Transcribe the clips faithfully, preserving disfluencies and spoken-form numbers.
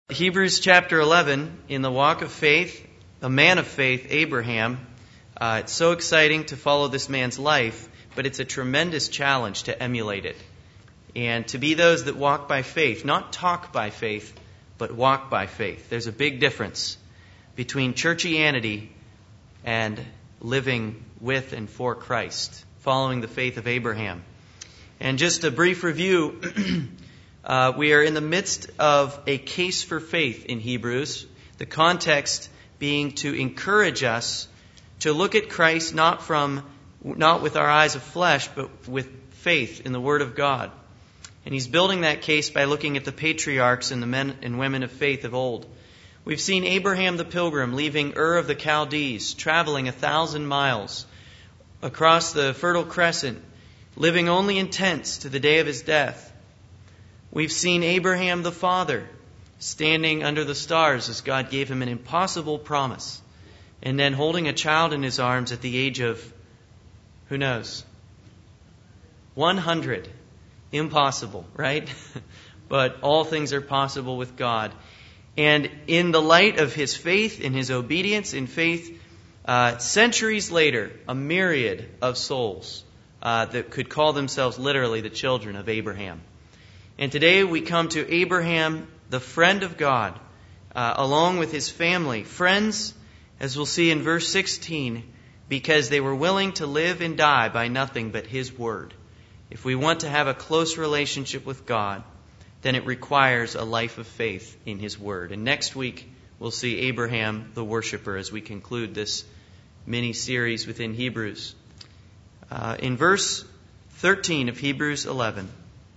Hebrews chapter eleven, in the walk of faith, a man of faith, Abraham. Uh, it's so exciting to follow this man's life, but it's a tremendous challenge to emulate it. And to be those that walk by faith, not talk by faith, but walk by faith. There's a big difference between churchianity and living with and for Christ, following the faith of Abraham. And just a brief review. Uh, we are in the midst of a case for faith in Hebrews, the context being to encourage us to look at Christ not from not with our eyes of flesh, but with faith in the Word of God. And he's building that case by looking at the patriarchs and the men and women of faith of old. We've seen Abraham the pilgrim leaving Ur of the Chaldees, traveling a thousand miles across the Fertile Crescent, living only in tents to the day of his death. We've seen Abraham the father standing under the stars as God gave him an impossible promise, and then holding a child in his arms at the age of, who knows, one hundred. Impossible, right? But all things are possible with God. And in the light of his faith, in his obedience, in faith, uh, centuries later, a myriad of souls uh, that could call themselves literally the children of Abraham. And today we come to Abraham, the friend of God, uh, along with his family. Friends, as we'll see in verse sixteen, because they were willing to live and die by nothing but his word. If we want to have a close relationship with God, then it requires a life of faith in his word. And next week we'll see Abraham, the worshiper, as we conclude this mini-series within Hebrews. Uh, in verse thirteen of Hebrews eleven,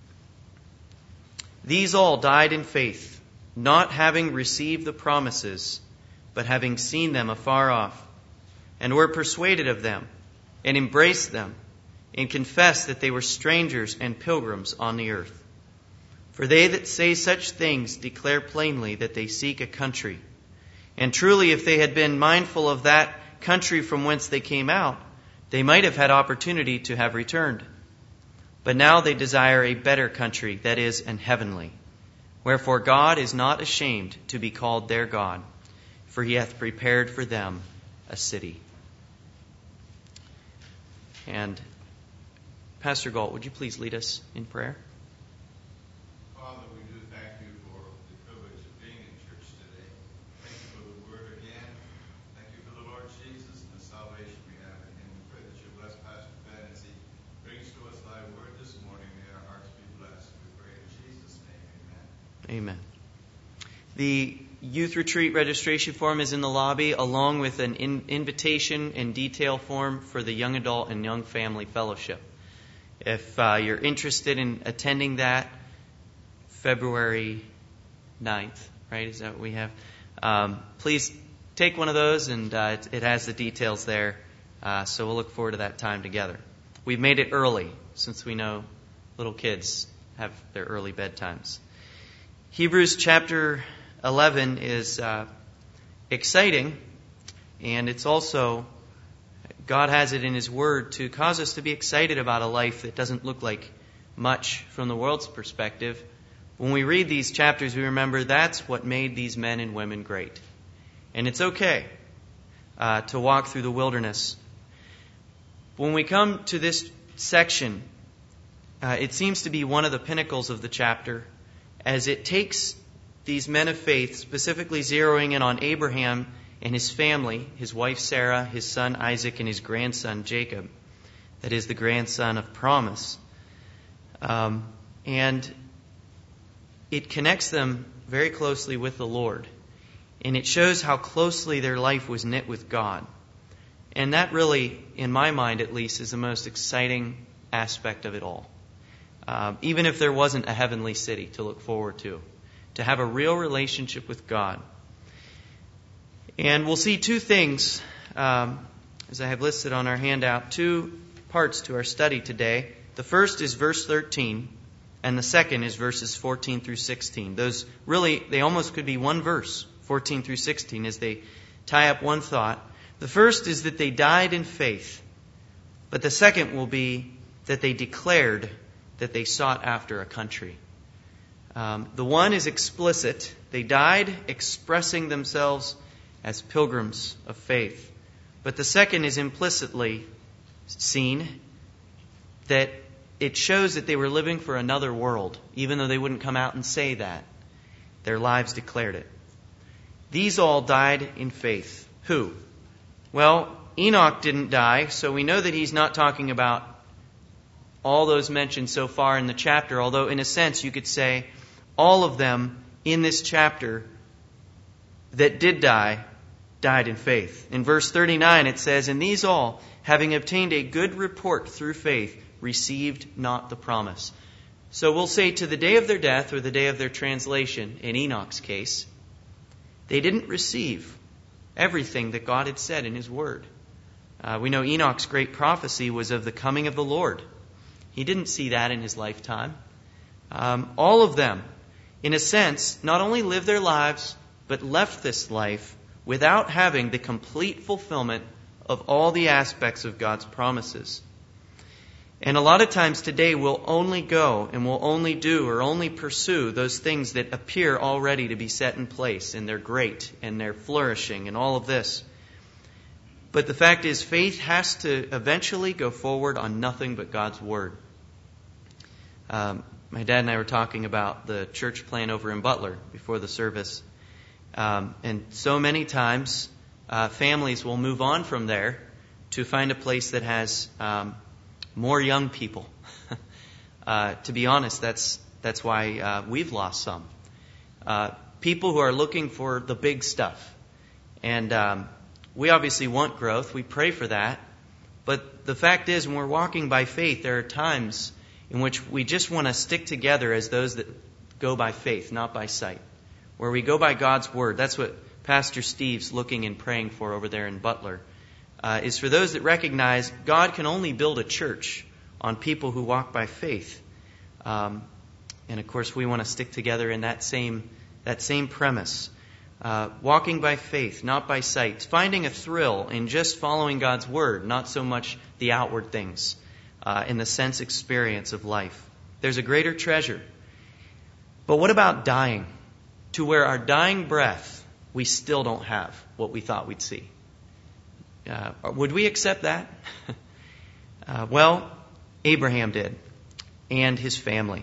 these all died in faith, not having received the promises, but having seen them afar off, and were persuaded of them, and embraced them, and confessed that they were strangers and pilgrims on the earth. For they that say such things declare plainly that they seek a country. And truly, if they had been mindful of that country from whence they came out, they might have had opportunity to have returned. But now they desire a better country, that is, an heavenly. Wherefore God is not ashamed to be called their God, for he hath prepared for them a city. And Pastor Galt, would you please lead us in prayer? Father, we do thank you for the privilege of being in church today. Thank you for the word again. Thank you for the Lord Jesus and the salvation we have in him. We pray that you bless Pastor Ben as he brings to us thy word this morning. May our hearts be blessed. We pray in Jesus' name. Amen. Amen. The youth retreat registration form is in the lobby, along with an in- invitation and detail form for the young adult and young family fellowship. If uh, you're interested in attending that, February ninth, right? Is that what we have? Um, please take one of those, and uh, it, it has the details there. Uh, so we'll look forward to that time together. We've made it early, since we know little kids have their early bedtimes. Hebrews chapter eleven is uh, exciting, and it's also, God has it in his word to cause us to be excited about a life that doesn't look like much from the world's perspective. When we read these chapters, we remember that's what made these men and women great. And it's okay uh, to walk through the wilderness. When we come to this section, uh, it seems to be one of the pinnacles of the chapter, as it takes these men of faith, specifically zeroing in on Abraham and his family, his wife Sarah, his son Isaac, and his grandson Jacob. That is the grandson of promise. Um, and it connects them very closely with the Lord. And it shows how closely their life was knit with God. And that really, in my mind at least, is the most exciting aspect of it all. Uh, even if there wasn't a heavenly city to look forward to. To have a real relationship with God. And we'll see two things, um, as I have listed on our handout, two parts to our study today. The first is verse thirteen, and the second is verses fourteen through sixteen. Those really, they almost could be one verse, fourteen through sixteen, as they tie up one thought. The first is that they died in faith, but the second will be that they declared that they sought after a country. Um, the one is explicit. They died expressing themselves as pilgrims of faith. But the second is implicitly seen, that it shows that they were living for another world, even though they wouldn't come out and say that. Their lives declared it. These all died in faith. Who? Well, Enoch didn't die, so we know that he's not talking about all those mentioned so far in the chapter, although in a sense you could say all of them in this chapter that did die, died in faith. In verse thirty-nine it says, "And these all, having obtained a good report through faith, received not the promise." So we'll say to the day of their death, or the day of their translation, in Enoch's case, they didn't receive everything that God had said in His Word. Uh, we know Enoch's great prophecy was of the coming of the Lord. He didn't see that in his lifetime. Um, all of them, in a sense, not only lived their lives, but left this life without having the complete fulfillment of all the aspects of God's promises. And a lot of times today we'll only go and we'll only do or only pursue those things that appear already to be set in place, and they're great and they're flourishing and all of this. But the fact is, faith has to eventually go forward on nothing but God's Word. Um, my dad and I were talking about the church plan over in Butler before the service. Um, and so many times uh, families will move on from there to find a place that has um, more young people. uh, to be honest, that's that's why uh, we've lost some. Uh, people who are looking for the big stuff. And um, we obviously want growth. We pray for that. But the fact is, when we're walking by faith, there are times in which we just want to stick together as those that go by faith, not by sight. Where we go by God's Word. That's what Pastor Steve's looking and praying for over there in Butler. Uh, is for those that recognize God can only build a church on people who walk by faith. Um, and of course, we want to stick together in that same that same premise. Uh, walking by faith, not by sight. Finding a thrill in just following God's Word, not so much the outward things, uh, in the sense experience of life. There's a greater treasure. But what about dying? To where our dying breath, we still don't have what we thought we'd see. Uh, would we accept that? uh, well, Abraham did, and his family.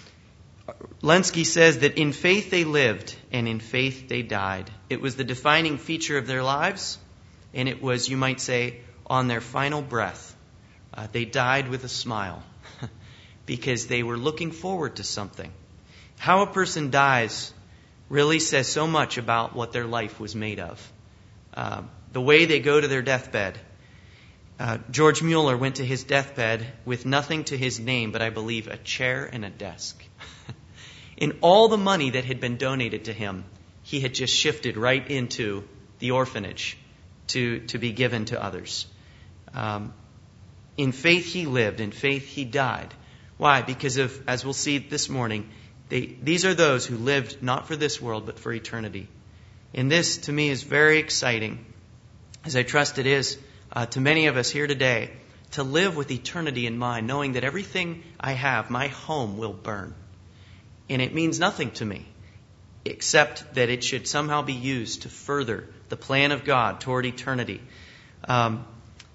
Lenski says that in faith they lived, and in faith they died. It was the defining feature of their lives, and it was, you might say, on their final breath. Uh, they died with a smile, because they were looking forward to something. How a person dies really says so much about what their life was made of. Uh, the way they go to their deathbed. Uh, George Mueller went to his deathbed with nothing to his name, but I believe a chair and a desk. In all the money that had been donated to him, he had just shifted right into the orphanage to, to be given to others. Um, in faith he lived, in faith he died. Why? Because of, as we'll see this morning, they, these are those who lived not for this world, but for eternity. And this, to me, is very exciting, as I trust it is uh, to many of us here today, to live with eternity in mind, knowing that everything I have, my home, will burn. And it means nothing to me, except that it should somehow be used to further the plan of God toward eternity. Um,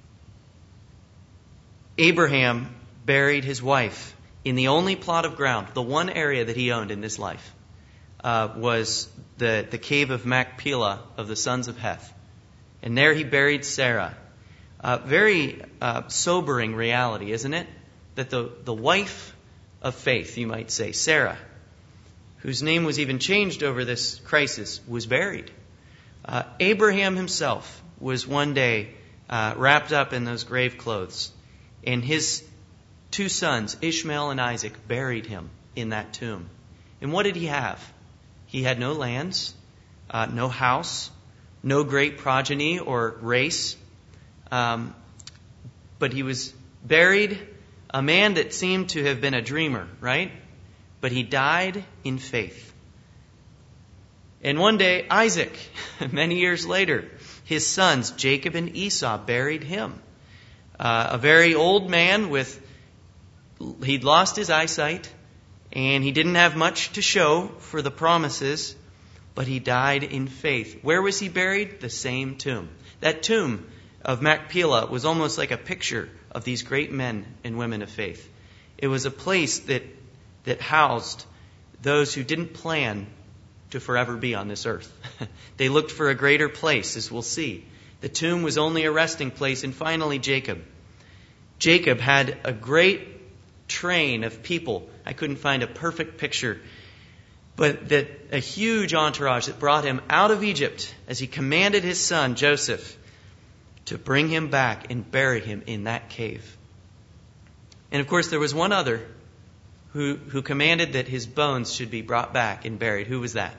Abraham buried his wife in the only plot of ground, the one area that he owned in this life, uh, was the, the cave of Machpelah of the sons of Heth. And there he buried Sarah. Uh, very uh, sobering reality, isn't it? That the, the wife of faith, you might say, Sarah, whose name was even changed over this crisis, was buried. Uh, Abraham himself was one day uh, wrapped up in those grave clothes, and his two sons, Ishmael and Isaac, buried him in that tomb. And what did he have? He had no lands, uh, no house, no great progeny or race, um, but he was buried, a man that seemed to have been a dreamer, right? But he died in faith. And one day, Isaac, many years later, his sons, Jacob and Esau, buried him. Uh, a very old man with, he'd lost his eyesight, And he didn't have much to show for the promises, but he died in faith. Where was he buried? The same tomb. That tomb of Machpelah was almost like a picture of these great men and women of faith. It was a place that, that housed those who didn't plan to forever be on this earth. They looked for a greater place, as we'll see. The tomb was only a resting place. And finally, Jacob. Jacob had a great train of people. I couldn't find a perfect picture, but that a huge entourage that brought him out of Egypt as he commanded his son, Joseph, to bring him back and bury him in that cave. And of course, there was one other who, who commanded that his bones should be brought back and buried. Who was that?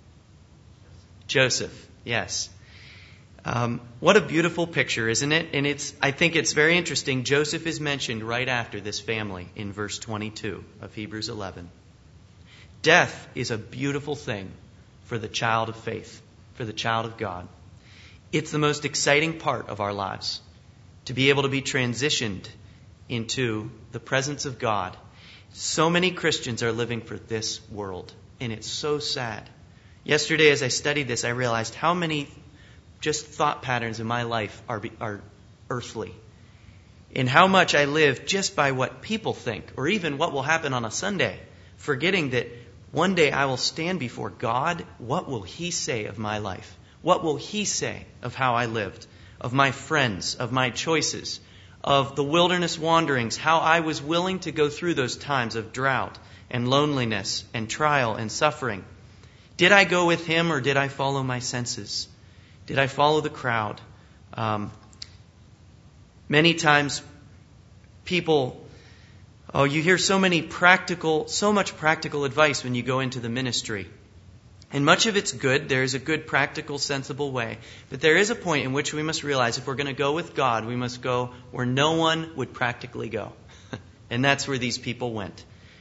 Joseph, yes. Um, what a beautiful picture, isn't it? And it's, I think it's very interesting. Joseph is mentioned right after this family in verse twenty-two of Hebrews eleven. Death is a beautiful thing for the child of faith, for the child of God. It's the most exciting part of our lives, to be able to be transitioned into the presence of God. So many Christians are living for this world, and it's so sad. Yesterday, as I studied this, I realized how many just thought patterns in my life are, are earthly. And how much I live just by what people think, or even what will happen on a Sunday, forgetting that one day I will stand before God. What will He say of my life? What will He say of how I lived, of my friends, of my choices, of the wilderness wanderings, how I was willing to go through those times of drought and loneliness and trial and suffering? Did I go with Him, or did I follow my senses? Did I follow the crowd? Um, many times people, oh, you hear so many practical, so much practical advice when you go into the ministry. And much of it's good. There is a good, practical, sensible way. But there is a point in which we must realize if we're going to go with God, we must go where no one would practically go. And that's where these people went.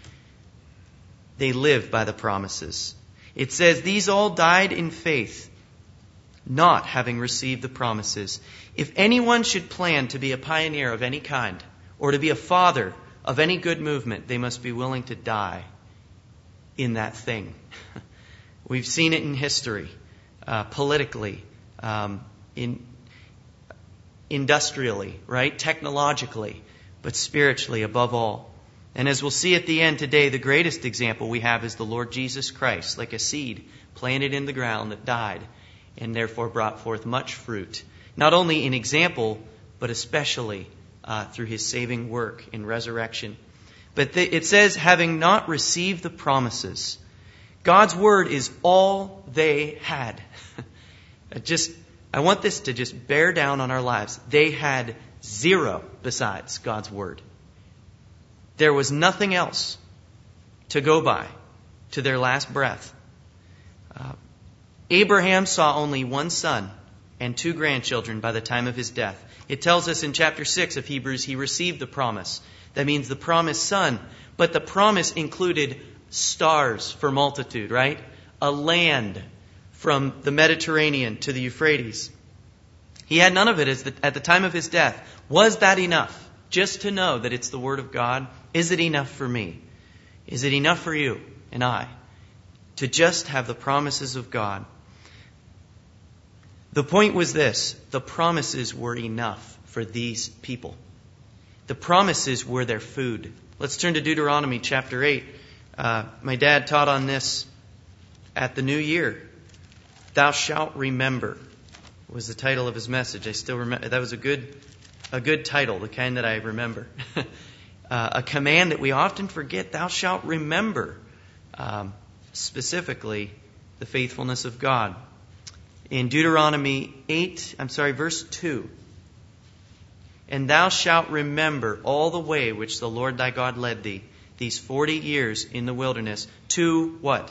They lived by the promises. It says, these all died in faith, not having received the promises. If anyone should plan to be a pioneer of any kind, or to be a father of any good movement, they must be willing to die in that thing. We've seen it in history, uh, politically, um, in industrially, right? Technologically, but spiritually above all. And as we'll see at the end today, the greatest example we have is the Lord Jesus Christ, like a seed planted in the ground that died and therefore brought forth much fruit. Not only in example, but especially uh, through His saving work in resurrection. But th- it says, having not received the promises. God's word is all they had. just, I want this to just bear down on our lives. They had zero besides God's word. There was nothing else to go by to their last breath. Uh, Abraham saw only one son and two grandchildren by the time of his death. It tells us in chapter six of Hebrews, he received the promise. That means the promised son. But the promise included stars for multitude, right? A land from the Mediterranean to the Euphrates. He had none of it at the time of his death. Was that enough? Just to know that it's the Word of God? Is it enough for me? Is it enough for you and I to just have the promises of God? The point was this: the promises were enough for these people. The promises were their food. Let's turn to Deuteronomy chapter eight. Uh, my dad taught on this at the new year. Thou shalt remember was the title of his message. I still remember. That was a good, a good title, the kind that I remember. uh, a command that we often forget. Thou shalt remember, um, specifically the faithfulness of God. In Deuteronomy eight, I'm sorry, verse two. And thou shalt remember all the way which the Lord thy God led thee these forty years in the wilderness to what?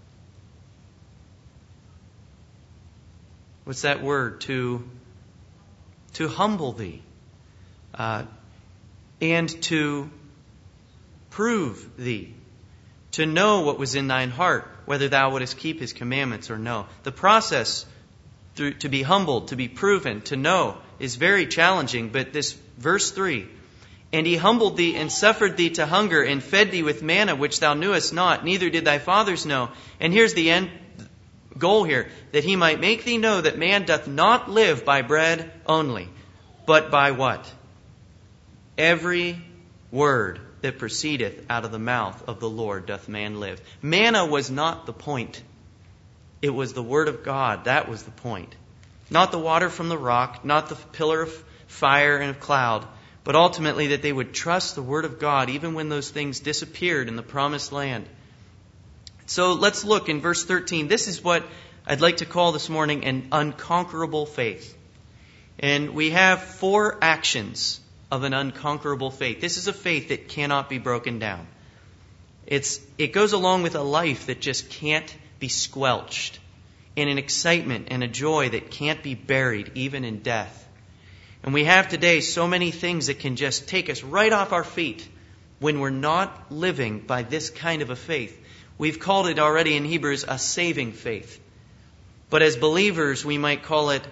What's that word? To, to humble thee. Uh, and to prove thee. To know what was in thine heart, whether thou wouldest keep His commandments or no. The process through, to be humbled, to be proven, to know is very challenging. But this verse three, And he humbled thee and suffered thee to hunger and fed thee with manna which thou knewest not, neither did thy fathers know. And here's the end goal here, that he might make thee know that man doth not live by bread only, but by what? Every word that proceedeth out of the mouth of the Lord doth man live. Manna was not the point. It was the word of God. That was the point. Not the water from the rock, not the pillar of fire and of cloud, but ultimately that they would trust the word of God even when those things disappeared in the promised land. So let's look in verse thirteen. This is what I'd like to call this morning an unconquerable faith. And we have four actions of an unconquerable faith. This is a faith that cannot be broken down. It's, it goes along with a life that just can't be squelched, and an excitement and a joy that can't be buried even in death. And we have today so many things that can just take us right off our feet when we're not living by this kind of a faith. We've called it already in Hebrews a saving faith. But as believers, we might call it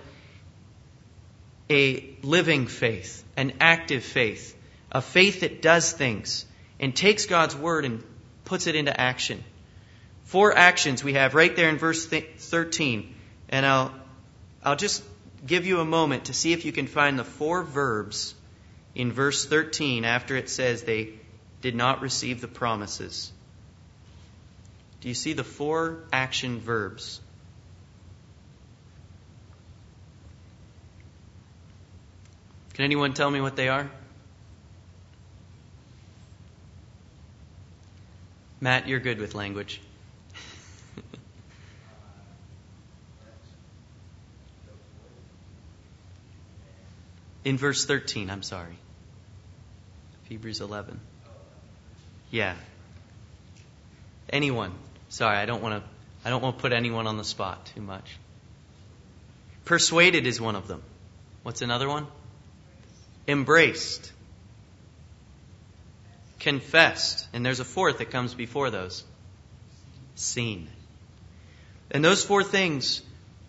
a living faith, an active faith, a faith that does things and takes God's word and puts it into action. Four actions we have right there in verse thirteen. And I'll, I'll just give you a moment to see if you can find the four verbs in verse thirteen after it says they did not receive the promises. Do you see the four action verbs? Can anyone tell me what they are? Matt, you're good with language. In verse thirteen, I'm sorry. Hebrews eleven. Yeah. Anyone. Sorry, I don't want to I don't want to put anyone on the spot too much. Persuaded is one of them. What's another one? Embraced. Confessed. And there's a fourth that comes before those. Seen. And those four things,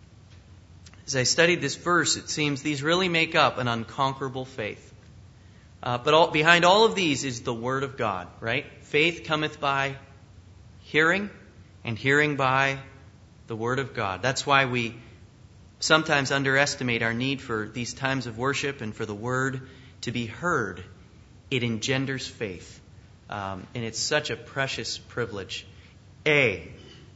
as I studied this verse, it seems these really make up an unconquerable faith. Uh, but all, behind all of these is the Word of God, right? Faith cometh by hearing, and hearing by the Word of God. That's why we sometimes underestimate our need for these times of worship and for the Word to be heard. It engenders faith. Um, and it's such a precious privilege. A.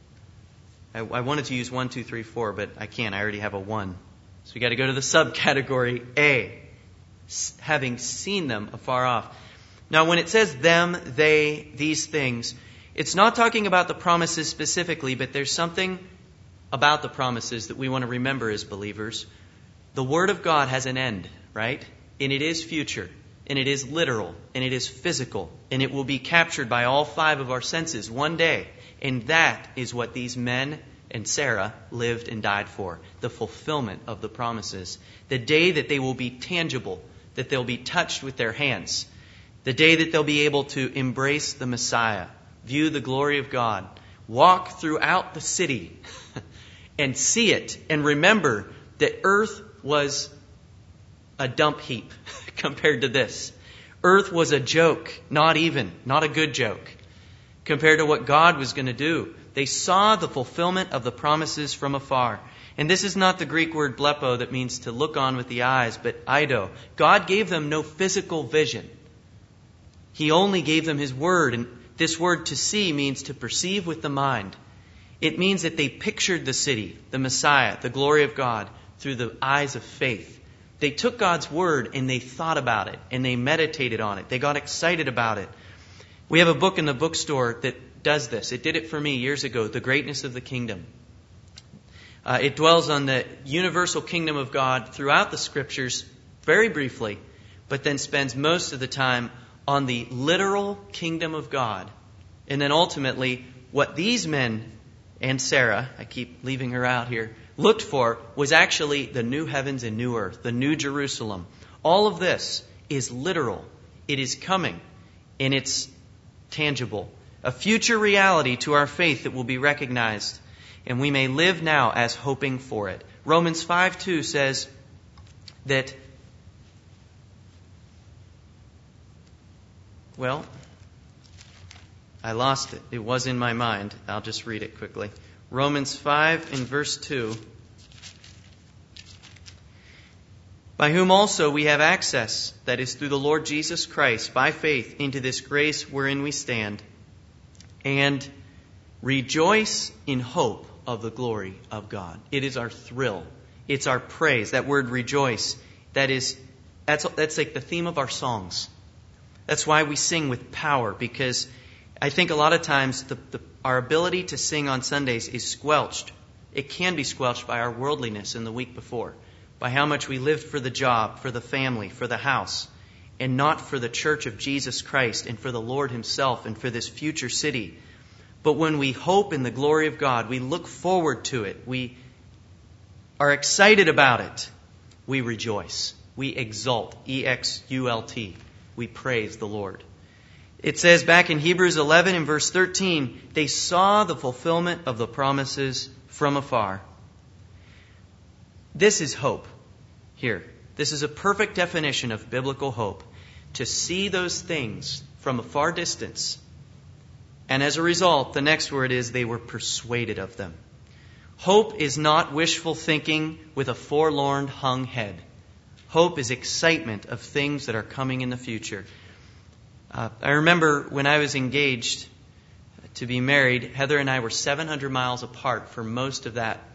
I, I wanted to use one, two, three, four, but I can't. I already have a one. So we got to go to the subcategory A. S- having seen them afar off. Now, when it says them, they, these things, it's not talking about the promises specifically, but there's something about the promises that we want to remember as believers. The Word of God has an end, right? And it is future, and it is literal, and it is physical, and it will be captured by all five of our senses one day. And that is what these men and Sarah lived and died for, the fulfillment of the promises. The day that they will be tangible, that they'll be touched with their hands. The day that they'll be able to embrace the Messiah, view the glory of God, walk throughout the city and see it and remember that earth was a dump heap compared to this. Earth was a joke, not even, not a good joke, compared to what God was going to do. They saw the fulfillment of the promises from afar. And this is not the Greek word blepo that means to look on with the eyes, but eido. God gave them no physical vision. He only gave them His Word. And this word to see means to perceive with the mind. It means that they pictured the city, the Messiah, the glory of God, through the eyes of faith. They took God's Word and they thought about it and they meditated on it. They got excited about it. We have a book in the bookstore that does this. It did it for me years ago, The Greatness of the Kingdom. Uh, it dwells on the universal kingdom of God throughout the Scriptures very briefly, but then spends most of the time on the literal kingdom of God. And then ultimately, what these men and Sarah, I keep leaving her out here, looked for was actually the new heavens and new earth, the new Jerusalem. All of this is literal. It is coming, and it's tangible. A future reality to our faith that will be recognized, and we may live now as hoping for it. Romans five two says that Well, I lost it. It was in my mind. I'll just read it quickly. Romans five in verse two. By whom also we have access, that is, through the Lord Jesus Christ, by faith, into this grace wherein we stand, and rejoice in hope of the glory of God. It is our thrill. It's our praise. That word rejoice, that is, that's, that's like the theme of our songs. That's why we sing with power, because I think a lot of times the, the, our ability to sing on Sundays is squelched. It can be squelched by our worldliness in the week before, by how much we lived for the job, for the family, for the house, and not for the church of Jesus Christ and for the Lord Himself and for this future city. But when we hope in the glory of God, we look forward to it, we are excited about it, we rejoice, we exult, E X U L T, we praise the Lord. It says back in Hebrews eleven in verse thirteen, they saw the fulfillment of the promises from afar. This is hope here. This is a perfect definition of biblical hope. To see those things from a far distance. And as a result, the next word is they were persuaded of them. Hope is not wishful thinking with a forlorn hung head. Hope is excitement of things that are coming in the future. Uh, I remember when I was engaged to be married, Heather and I were seven hundred miles apart for most of that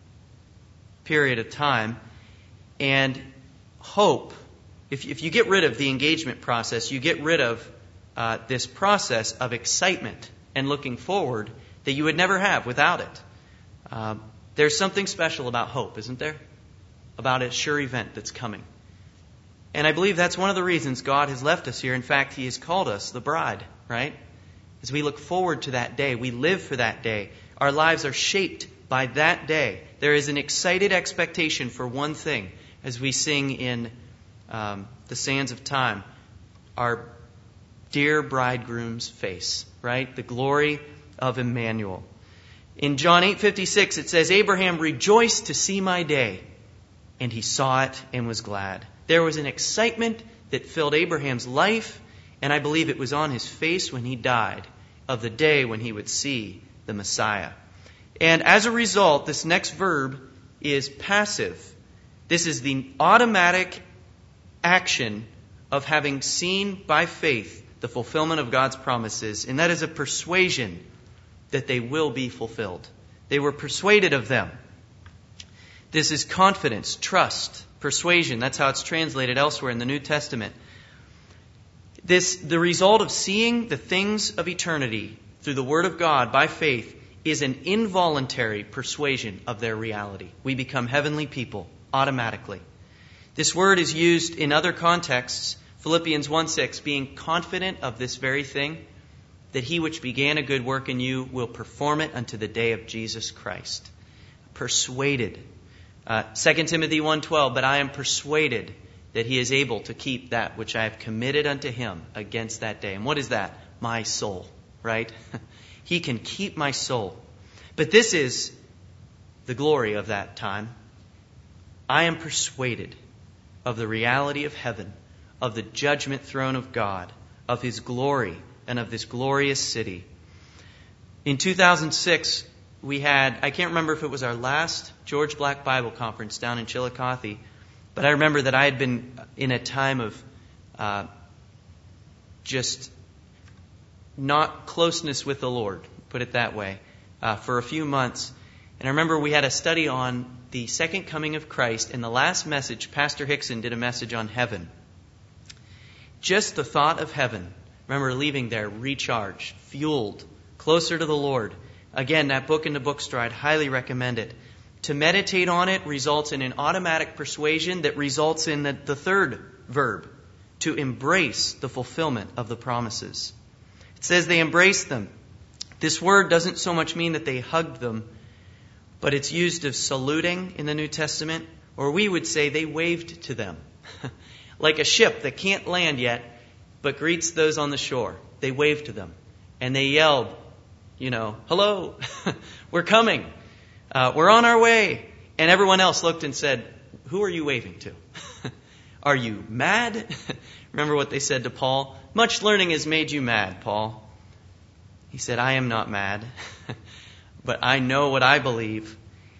period of time. And hope, if, if you get rid of the engagement process, you get rid of uh, this process of excitement and looking forward that you would never have without it. Uh, there's something special about hope, isn't there? About a sure event that's coming. And I believe that's one of the reasons God has left us here. In fact, He has called us the bride, right? As we look forward to that day, we live for that day. Our lives are shaped by that day. There is an excited expectation for one thing, as we sing in um, the Sands of Time, our dear bridegroom's face, right? The glory of Emmanuel. In John eight fifty-six, it says, Abraham rejoiced to see my day, and he saw it and was glad. There was an excitement that filled Abraham's life, and I believe it was on his face when he died, of the day when he would see the Messiah. And as a result, this next verb is passive. This is the automatic action of having seen by faith the fulfillment of God's promises, and that is a persuasion that they will be fulfilled. They were persuaded of them. This is confidence, trust, persuasion. That's how it's translated elsewhere in the New Testament. This, the result of seeing the things of eternity through the Word of God by faith is an involuntary persuasion of their reality. We become heavenly people automatically. This word is used in other contexts. Philippians one six, being confident of this very thing, that He which began a good work in you will perform it unto the day of Jesus Christ. Persuaded. Uh, Second Timothy one twelve, but I am persuaded that He is able to keep that which I have committed unto Him against that day. And what is that? My soul, right? He can keep my soul. But this is the glory of that time. I am persuaded of the reality of heaven, of the judgment throne of God, of His glory, and of this glorious city. In two thousand six, we had, I can't remember if it was our last George Black Bible Conference down in Chillicothe, but I remember that I had been in a time of uh, just not closeness with the Lord, put it that way, uh, for a few months. And I remember we had a study on the second coming of Christ. In the last message, Pastor Hickson did a message on heaven. Just the thought of heaven. Remember leaving there recharged, fueled, closer to the Lord. Again, that book in the bookstore, I'd highly recommend it. To meditate on it results in an automatic persuasion that results in the, the third verb, to embrace the fulfillment of the promises. It says they embraced them. This word doesn't so much mean that they hugged them, but it's used of saluting in the New Testament, or we would say they waved to them. Like a ship that can't land yet, but greets those on the shore. They waved to them. And they yelled, you know, hello, we're coming. Uh, we're on our way. And everyone else looked and said, who are you waving to? Are you mad? Remember what they said to Paul? Much learning has made you mad, Paul. He said, I am not mad, but I know what I believe.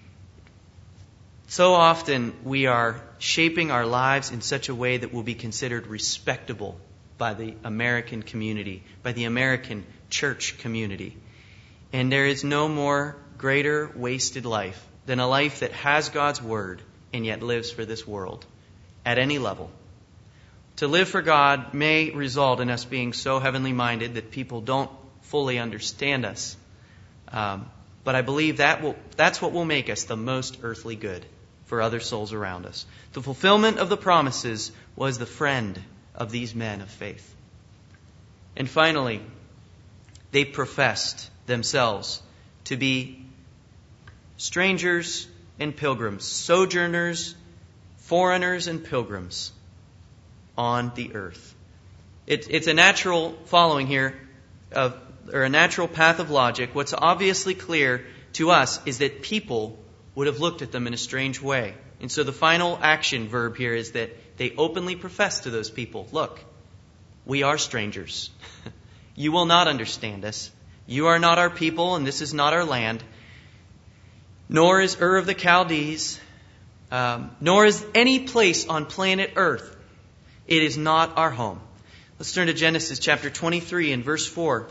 So often we are shaping our lives in such a way that will be considered respectable by the American community, by the American church community. And there is no more greater wasted life than a life that has God's Word and yet lives for this world at any level. To live for God may result in us being so heavenly minded that people don't fully understand us. Um, but I believe that will, that's what will make us the most earthly good for other souls around us. The fulfillment of the promises was the friend of these men of faith. And finally, they professed themselves to be strangers and pilgrims, sojourners, foreigners and pilgrims on the earth. It, it's a natural following here of, or a natural path of logic. What's obviously clear to us is that people would have looked at them in a strange way. And so the final action verb here is that they openly profess to those people, look, we are strangers. You will not understand us. You are not our people, and this is not our land. Nor is Ur of the Chaldees, um, nor is any place on planet Earth. It is not our home. Let's turn to Genesis chapter twenty-three and verse four.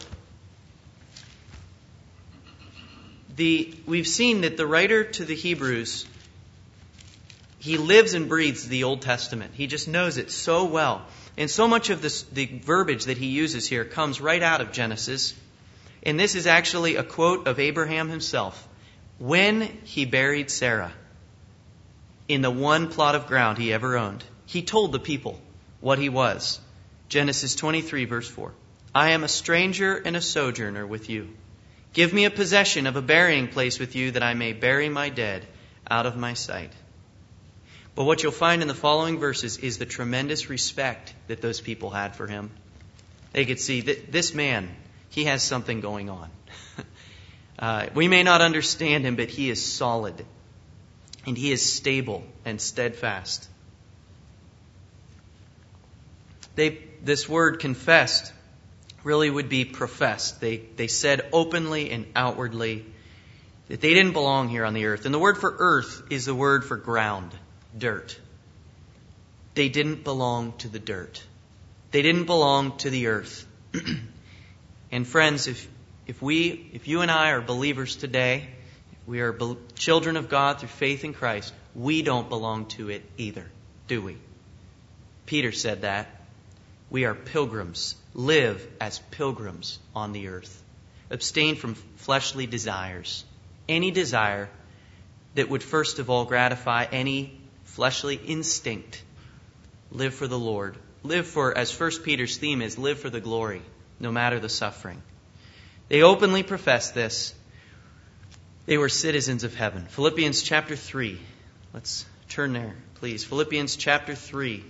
The, we've seen that the writer to the Hebrews, he lives and breathes the Old Testament. He just knows it so well. And so much of this, the verbiage that he uses here comes right out of Genesis. And this is actually a quote of Abraham himself. When he buried Sarah in the one plot of ground he ever owned, he told the people what he was. Genesis twenty-three, verse four. I am a stranger and a sojourner with you. Give me a possession of a burying place with you that I may bury my dead out of my sight. But what you'll find in the following verses is the tremendous respect that those people had for him. They could see that this man, he has something going on. uh, we may not understand him, but he is solid. And he is stable and steadfast. They, this word confessed really would be professed. They, they said openly and outwardly that they didn't belong here on the earth. And the word for earth is the word for ground, dirt. They didn't belong to the dirt. They didn't belong to the earth. And friends, if if we, if you and I are believers today, we are be- children of God through faith in Christ, we don't belong to it either, do we? Peter said that. We are pilgrims. Live as pilgrims on the earth. Abstain from fleshly desires. Any desire that would first of all gratify any fleshly instinct. Live for the Lord. Live for, as First Peter's theme is, live for the glory, no matter the suffering. They openly professed this. They were citizens of heaven. Philippians chapter three. Let's turn there, please. Philippians chapter three.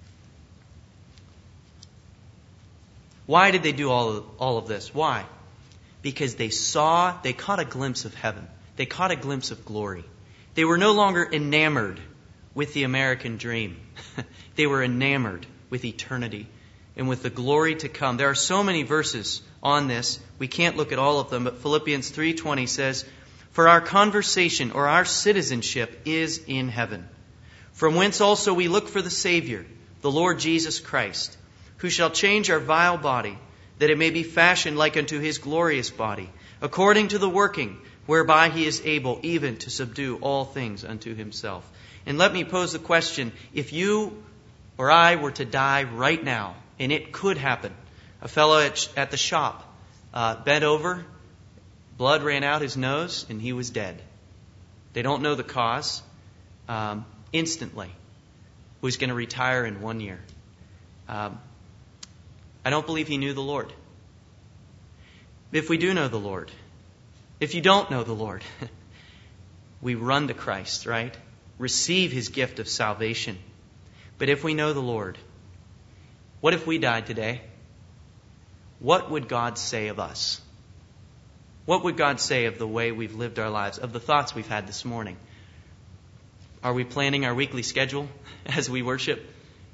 Why did they do all of, all of this? Why? Because they saw, they caught a glimpse of heaven. They caught a glimpse of glory. They were no longer enamored with the American dream. They were enamored with eternity and with the glory to come. There are so many verses on this. We can't look at all of them, but Philippians three twenty says, "For our conversation or our citizenship is in heaven, from whence also we look for the Savior, the Lord Jesus Christ, who shall change our vile body, that it may be fashioned like unto his glorious body, according to the working whereby he is able even to subdue all things unto himself." And let me pose the question, if you or I were to die right now, and it could happen, a fellow at, at the shop uh, bent over, blood ran out his nose, and he was dead. They don't know the cause. Um, instantly, was going to retire in one year. Um, I don't believe he knew the Lord. If we do know the Lord, if you don't know the Lord, we run to Christ, right? Receive his gift of salvation. But if we know the Lord, what if we died today? What would God say of us? What would God say of the way we've lived our lives, of the thoughts we've had this morning? Are we planning our weekly schedule as we worship?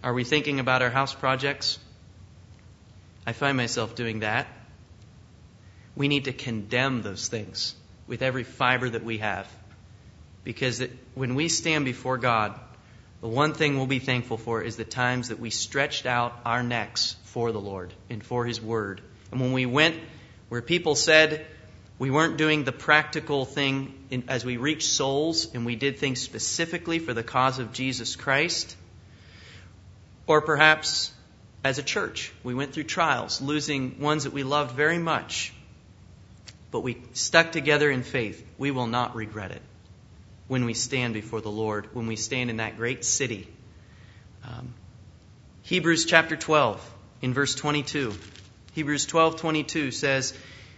Are we thinking about our house projects? I find myself doing that. We need to condemn those things with every fiber that we have. Because it, when we stand before God, the one thing we'll be thankful for is the times that we stretched out our necks for the Lord and for His Word. And when we went where people said we weren't doing the practical thing in, as we reached souls, and we did things specifically for the cause of Jesus Christ, or perhaps as a church, we went through trials, losing ones that we loved very much, but we stuck together in faith. We will not regret it when we stand before the Lord, when we stand in that great city. Um, Hebrews chapter twelve, in verse twenty-two. Hebrews twelve twenty-two says,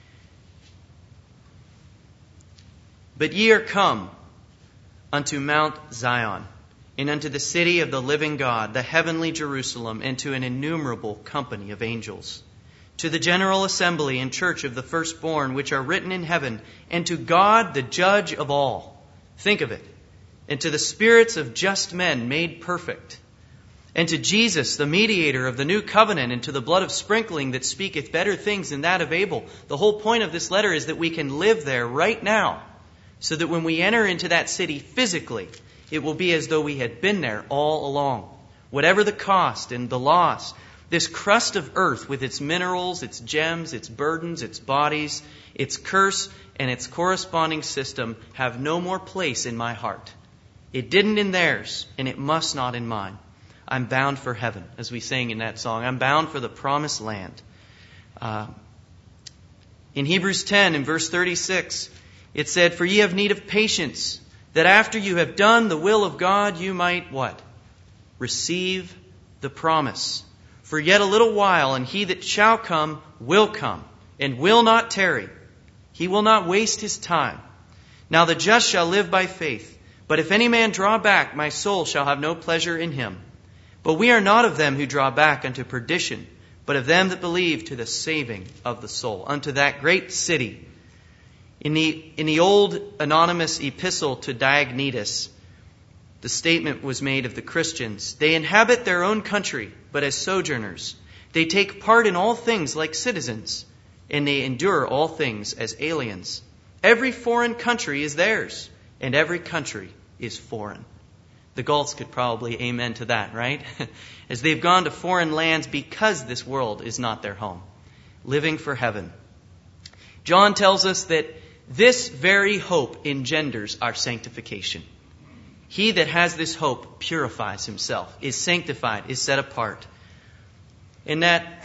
"But ye are come unto Mount Zion, and unto the city of the living God, the heavenly Jerusalem, and to an innumerable company of angels, to the general assembly and church of the firstborn which are written in heaven, and to God the judge of all." Think of it. "And to the spirits of just men made perfect, and to Jesus, the mediator of the new covenant, and to the blood of sprinkling that speaketh better things than that of Abel." The whole point of this letter is that we can live there right now, so that when we enter into that city physically, it will be as though we had been there all along. Whatever the cost and the loss, this crust of earth with its minerals, its gems, its burdens, its bodies, its curse, and its corresponding system have no more place in my heart. It didn't in theirs, and it must not in mine. I'm bound for heaven, as we sang in that song. I'm bound for the promised land. Uh, in Hebrews ten, in verse thirty-six, it said, "For ye have need of patience, that after you have done the will of God, you might" what? "Receive the promise. For yet a little while, and he that shall come will come, and will not tarry. He will not waste his time. Now the just shall live by faith. But if any man draw back, my soul shall have no pleasure in him. But we are not of them who draw back unto perdition, but of them that believe to the saving of the soul." Unto that great city. In the, in the old anonymous epistle to Diognetus, the statement was made of the Christians: "They inhabit their own country, but as sojourners. They take part in all things like citizens, and they endure all things as aliens. Every foreign country is theirs, and every country is foreign." The Galts could probably amen to that, right? As they've gone to foreign lands because this world is not their home, living for heaven. John tells us that this very hope engenders our sanctification. He that has this hope purifies himself, is sanctified, is set apart. And that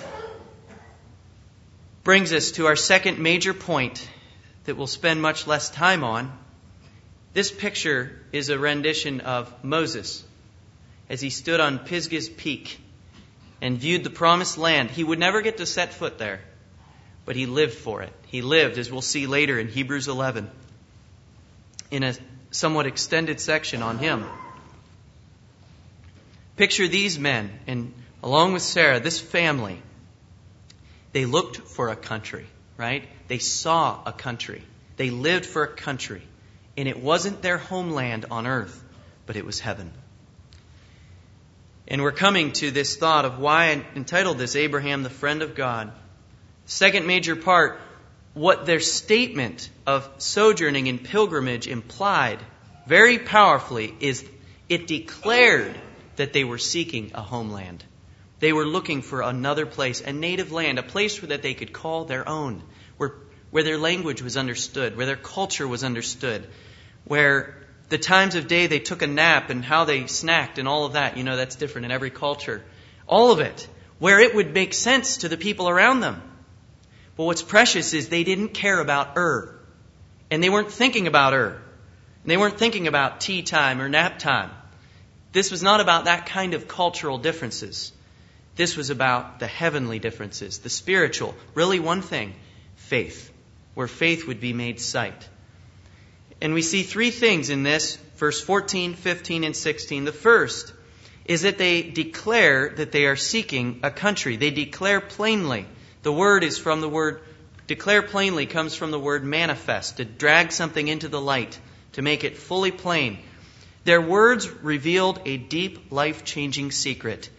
brings us to our second major point that we'll spend much less time on. This picture is a rendition of Moses as he stood on Pisgah's peak and viewed the promised land. He would never get to set foot there, but he lived for it. He lived, as we'll see later in Hebrews eleven, in a somewhat extended section on him. Picture these men, and along with Sarah, this family. They looked for a country, right? They saw a country. They lived for a country. And it wasn't their homeland on earth, but it was heaven. And we're coming to this thought of why I entitled this Abraham, the Friend of God. Second major part, what their statement of sojourning in pilgrimage implied very powerfully is it declared that they were seeking a homeland. They were looking for another place, a native land, a place that they could call their own, where, where their language was understood, where their culture was understood, where the times of day they took a nap and how they snacked and all of that. You know, that's different in every culture. All of it, where it would make sense to the people around them. But what's precious is they didn't care about Ur. And they weren't thinking about Ur. And they weren't thinking about tea time or nap time. This was not about that kind of cultural differences. This was about the heavenly differences, the spiritual. Really one thing, faith, where faith would be made sight. And we see three things in this, verse fourteen, fifteen, and sixteen. The first is that they declare that they are seeking a country. They declare plainly. The word is from the word, declare plainly comes from the word manifest, to drag something into the light, to make it fully plain. Their words revealed a deep, life-changing secret.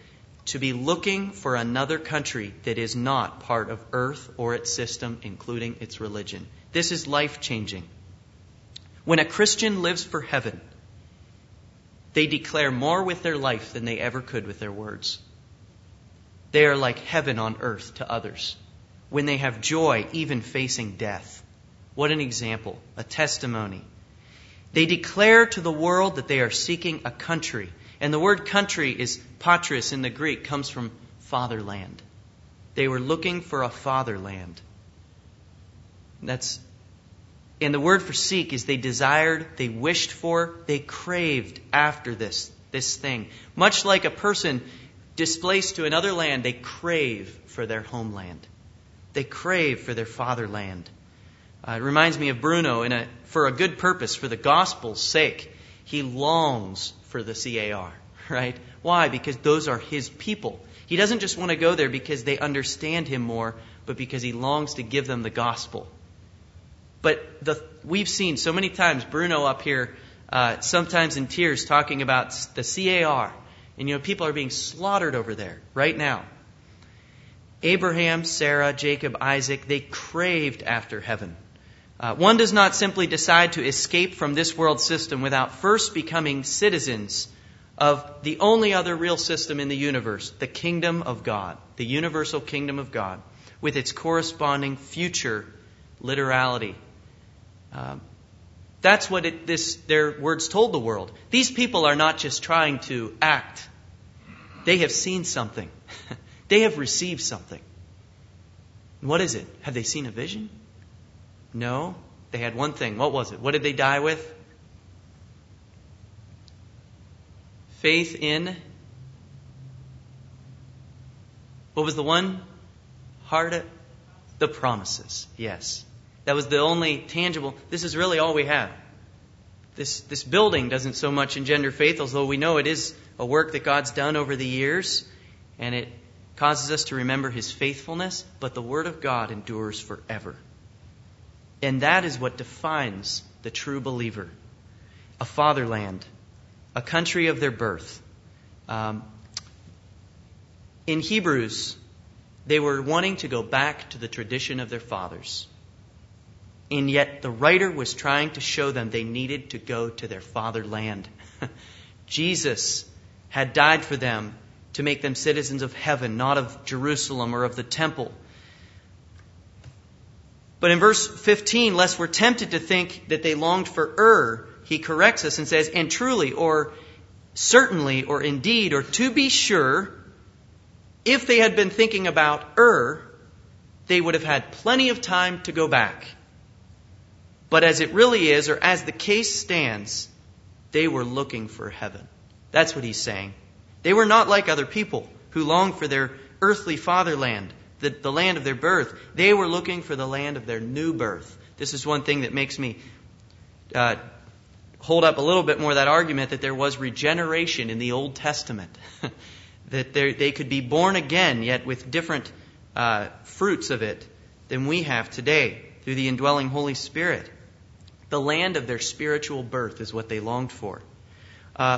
to be looking for another country that is not part of earth or its system, including its religion. This is life-changing. When a Christian lives for heaven, they declare more with their life than they ever could with their words. They are like heaven on earth to others, when they have joy even facing death. What an example, a testimony. They declare to the world that they are seeking a country. And the word country is patris in the Greek, comes from fatherland. They were looking for a fatherland. That's, and the word for seek is they desired, they wished for, they craved after this, this thing. Much like a person displaced to another land, they crave for their homeland. They crave for their fatherland. Uh, it reminds me of Bruno, in a, for a good purpose, for the gospel's sake. He longs for the C A R, right? Why? Because those are his people. He doesn't just want to go there because they understand him more, but because he longs to give them the gospel. But the, we've seen so many times Bruno up here, uh, sometimes in tears, talking about the C A R. And you know, people are being slaughtered over there right now. Abraham, Sarah, Jacob, Isaac, they craved after heaven. Uh, one does not simply decide to escape from this world system without first becoming citizens of the only other real system in the universe, the kingdom of God, the universal kingdom of God, with its corresponding future literality. Um, that's what it, this, their words told the world. These people are not just trying to act. They have seen something. They have received something. What is it? Have they seen a vision? No. They had one thing. What was it? What did they die with? Faith in. What was the one? Heart. The promises. Yes. That was the only tangible. This is really all we have. This, this building doesn't so much engender faith, although we know it is a work that God's done over the years, and it causes us to remember His faithfulness, but the Word of God endures forever. And that is what defines the true believer. A fatherland, a country of their birth. Um, in Hebrews, they were wanting to go back to the tradition of their fathers. And yet the writer was trying to show them they needed to go to their fatherland. Jesus had died for them to make them citizens of heaven, not of Jerusalem or of the temple. But in verse fifteen, lest we're tempted to think that they longed for Ur, he corrects us and says, and truly, or certainly, or indeed, or to be sure, if they had been thinking about Ur, they would have had plenty of time to go back. But as it really is, or as the case stands, they were looking for heaven. That's what he's saying. They were not like other people who longed for their earthly fatherland, the, the land of their birth. They were looking for the land of their new birth. This is one thing that makes me uh, hold up a little bit more that argument that there was regeneration in the Old Testament. That there, they could be born again, yet with different uh, fruits of it than we have today through the indwelling Holy Spirit. The land of their spiritual birth is what they longed for. Uh,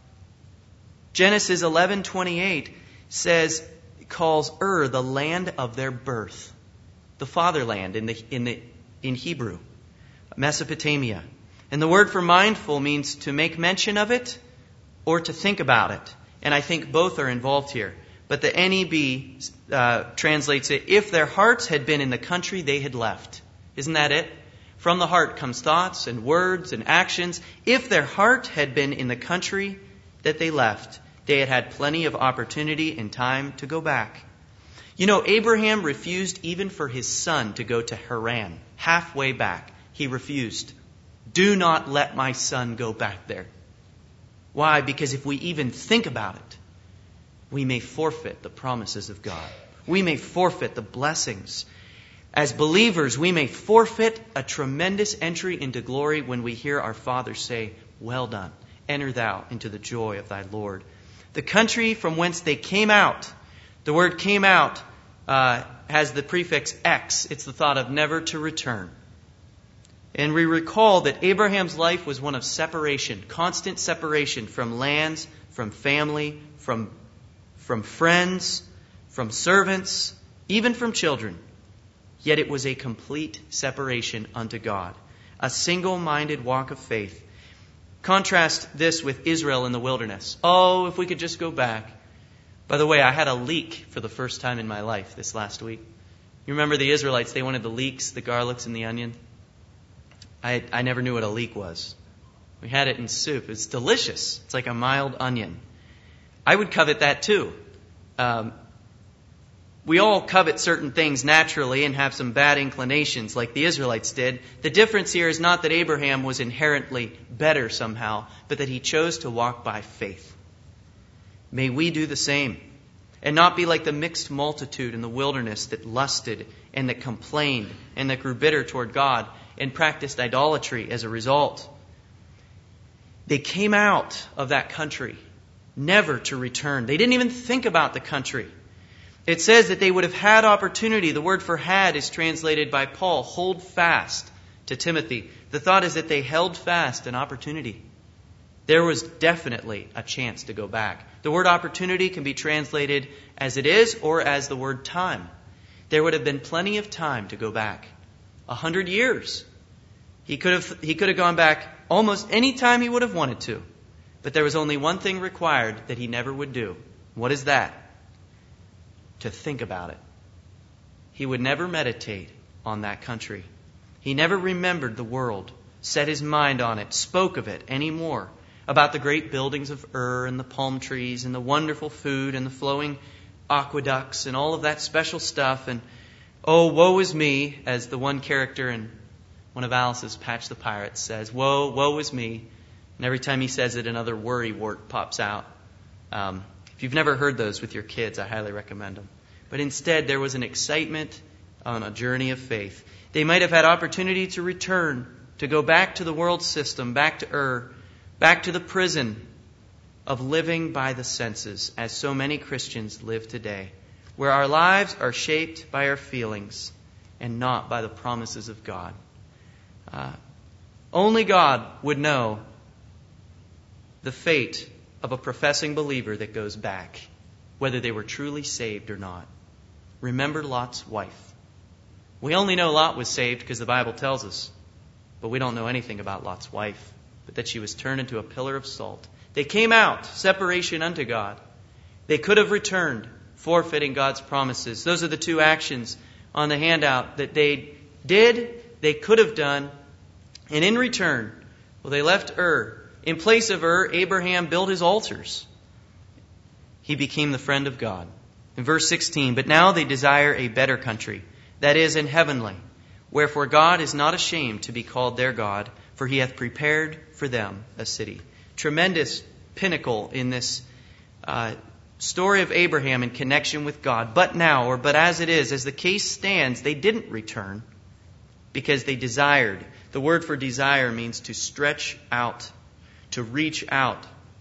Genesis eleven twenty-eight says, calls Ur the land of their birth, the fatherland in the in the in Hebrew, Mesopotamia. And the word for mindful means to make mention of it or to think about it. And I think both are involved here. But the N E B uh, translates it, if their hearts had been in the country they had left. Isn't that it? From the heart comes thoughts and words and actions. If their heart had been in the country that they left, they had had plenty of opportunity and time to go back. You know, Abraham refused even for his son to go to Haran, halfway back. He refused. Do not let my son go back there. Why? Because if we even think about it, we may forfeit the promises of God. We may forfeit the blessings. As believers, we may forfeit a tremendous entry into glory when we hear our Father say, well done, enter thou into the joy of thy Lord. The country from whence they came out, the word came out uh, has the prefix ex. It's the thought of never to return. And we recall that Abraham's life was one of separation, constant separation from lands, from family, from from friends, from servants, even from children. Yet it was a complete separation unto God, a single-minded walk of faith. Contrast this with Israel in the wilderness. Oh, if we could just go back. By the way, I had a leek for the first time in my life this last week. You remember the Israelites, they wanted the leeks, the garlics, and the onion? I, I never knew what a leek was. We had it in soup. It's delicious. It's like a mild onion. I would covet that too. Um, we all covet certain things naturally and have some bad inclinations like the Israelites did. The difference here is not that Abraham was inherently better somehow, but that he chose to walk by faith. May we do the same and not be like the mixed multitude in the wilderness that lusted and that complained and that grew bitter toward God and practiced idolatry as a result. They came out of that country never to return. They didn't even think about the country. It says that they would have had opportunity. The word for had is translated by Paul, hold fast, to Timothy. The thought is that they held fast an opportunity. There was definitely a chance to go back. The word opportunity can be translated as it is or as the word time. There would have been plenty of time to go back. A hundred years. He could have, he could have gone back almost any time he would have wanted to. But there was only one thing required that he never would do. What is that? To think about it. He would never meditate on that country. He never remembered the world, set his mind on it, spoke of it anymore. About the great buildings of Ur and the palm trees and the wonderful food and the flowing aqueducts and all of that special stuff. And, oh, woe is me, as the one character in one of Alice's Patch the Pirates says, woe, woe is me. And every time he says it, another worry wart pops out. Um, if you've never heard those with your kids, I highly recommend them. But instead, there was an excitement on a journey of faith. They might have had opportunity to return, to go back to the world system, back to Ur, back to the prison of living by the senses, as so many Christians live today, where our lives are shaped by our feelings and not by the promises of God. Uh, only God would know the fate of a professing believer that goes back, whether they were truly saved or not. Remember Lot's wife. We only know Lot was saved because the Bible tells us, but we don't know anything about Lot's wife, but that she was turned into a pillar of salt. They came out, separation unto God. They could have returned, forfeiting God's promises. Those are the two actions on the handout that they did, they could have done, and in return, well, they left Ur. In place of Ur, Abraham built his altars. He became the friend of God. In verse sixteen, but now they desire a better country, that is, an heavenly. Wherefore God is not ashamed to be called their God, for he hath prepared for them a city. Tremendous pinnacle in this uh, story of Abraham in connection with God. But now, or but as it is, as the case stands, they didn't return because they desired. The word for desire means to stretch out, to reach out,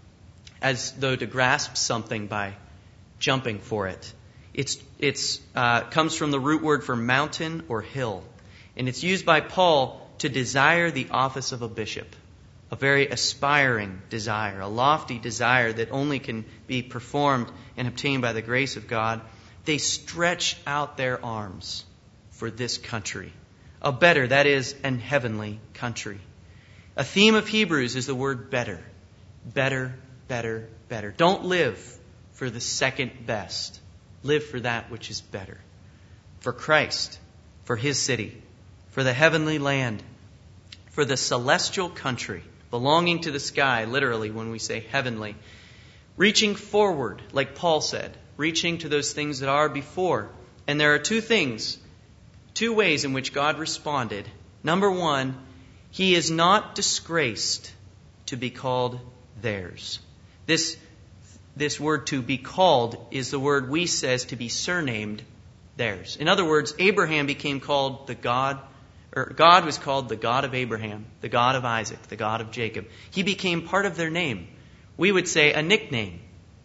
as though to grasp something by jumping for it. It's it's uh, comes from the root word for mountain or hill, and it's used by Paul to desire the office of a bishop, a very aspiring desire, a lofty desire that only can be performed and obtained by the grace of God. They stretch out their arms for this country, a better, that is, an heavenly country. A theme of Hebrews is the word better. Better, better, better. Don't live for the second best. Live for that which is better. For Christ, for His city, for the heavenly land, for the celestial country belonging to the sky, literally when we say heavenly. Reaching forward, like Paul said, reaching to those things that are before. And there are two things, two ways in which God responded. Number one, He is not disgraced to be called theirs. This, this word to be called is the word we says to be surnamed theirs. In other words, Abraham became called the God, or God was called the God of Abraham, the God of Isaac, the God of Jacob. He became part of their name. We would say a nickname.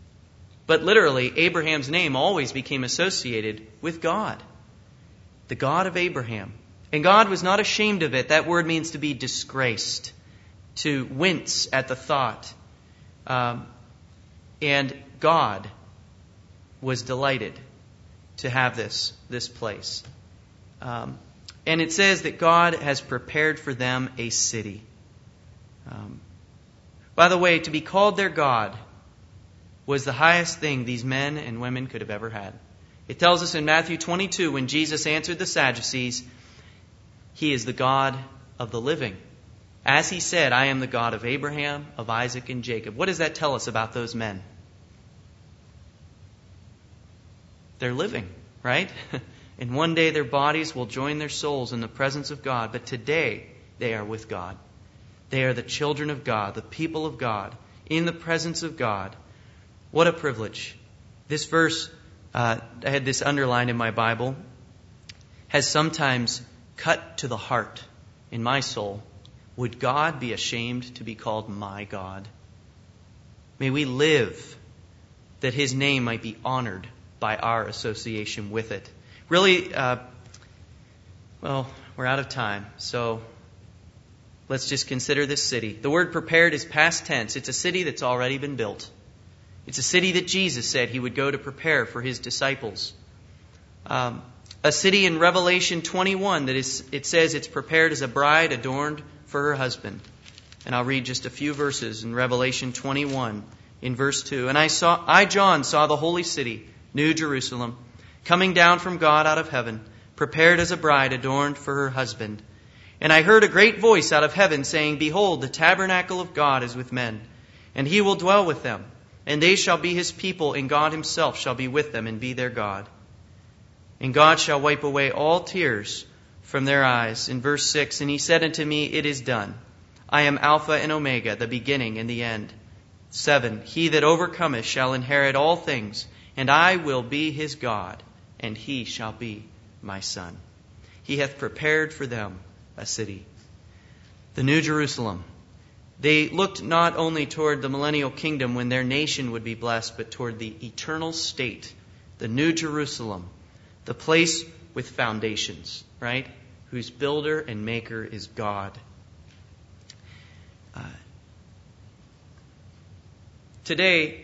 But literally, Abraham's name always became associated with God. The God of Abraham. And God was not ashamed of it. That word means to be disgraced, to wince at the thought. Um, and God was delighted to have this, this place. Um, and it says that God has prepared for them a city. Um, by the way, to be called their God was the highest thing these men and women could have ever had. It tells us in Matthew twenty-two, when Jesus answered the Sadducees, He is the God of the living. As He said, I am the God of Abraham, of Isaac, and Jacob. What does that tell us about those men? They're living, right? And one day their bodies will join their souls in the presence of God. But today they are with God. They are the children of God, the people of God, in the presence of God. What a privilege. This verse, uh, I had this underlined in my Bible, has sometimes cut to the heart in my soul. Would God be ashamed to be called my God? May we live that His name might be honored by our association with it. Really, uh, well, we're out of time, so let's just consider this city. The word prepared is past tense. It's a city that's already been built. It's a city that Jesus said He would go to prepare for His disciples. Um, a city in Revelation twenty-one that is, it says it's prepared as a bride adorned for her husband. And I'll read just a few verses in Revelation twenty-one in verse two. And I saw, I John saw the holy city, New Jerusalem, coming down from God out of heaven, prepared as a bride adorned for her husband. And I heard a great voice out of heaven saying, Behold, the tabernacle of God is with men, and He will dwell with them. And they shall be His people, and God Himself shall be with them and be their God. And God shall wipe away all tears from their eyes. In verse six, And He said unto me, It is done. I am Alpha and Omega, the beginning and the end. Seven, He that overcometh shall inherit all things, and I will be his God, and he shall be my son. He hath prepared for them a city. The New Jerusalem. They looked not only toward the millennial kingdom when their nation would be blessed, but toward the eternal state, the New Jerusalem, the place with foundations, right? Whose builder and maker is God. Uh, today,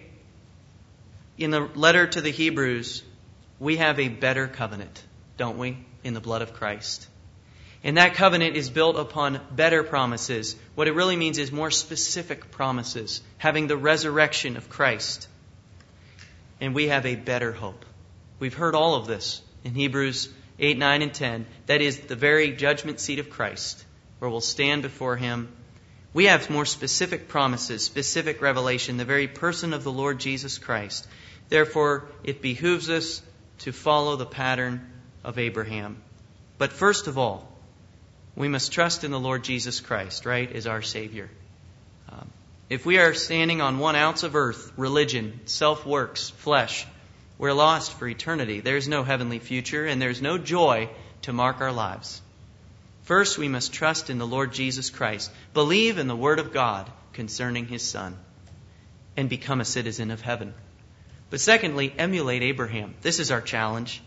in the letter to the Hebrews, we have a better covenant, don't we, in the blood of Christ. And that covenant is built upon better promises. What it really means is more specific promises, having the resurrection of Christ. And we have a better hope. We've heard all of this in Hebrews eight, nine, and ten. That is the very judgment seat of Christ, where we'll stand before Him. We have more specific promises, specific revelation, the very person of the Lord Jesus Christ. Therefore, it behooves us to follow the pattern of Abraham. But first of all, we must trust in the Lord Jesus Christ, right, as our Savior. Um, if we are standing on one ounce of earth, religion, self-works, flesh, we're lost for eternity. There's no heavenly future, and there's no joy to mark our lives. First, we must trust in the Lord Jesus Christ, believe in the Word of God concerning His Son, and become a citizen of heaven. But secondly, emulate Abraham. This is our challenge.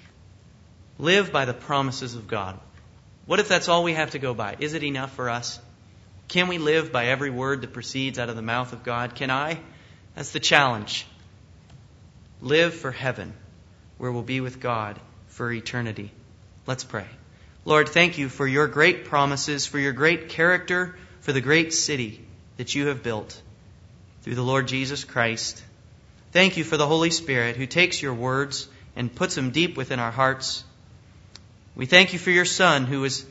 Live by the promises of God. What if that's all we have to go by? Is it enough for us? Can we live by every word that proceeds out of the mouth of God? Can I? That's the challenge. Live for heaven, where we'll be with God for eternity. Let's pray. Lord, thank You for Your great promises, for Your great character, for the great city that You have built through the Lord Jesus Christ. Thank You for the Holy Spirit who takes Your words and puts them deep within our hearts. We thank You for Your Son who was,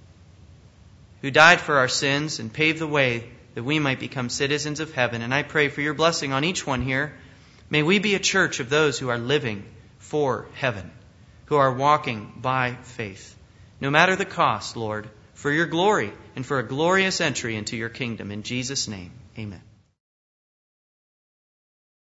who died for our sins and paved the way that we might become citizens of heaven. And I pray for Your blessing on each one here. May we be a church of those who are living for heaven, who are walking by faith. No matter the cost, Lord, for Your glory and for a glorious entry into Your kingdom. In Jesus' name, amen.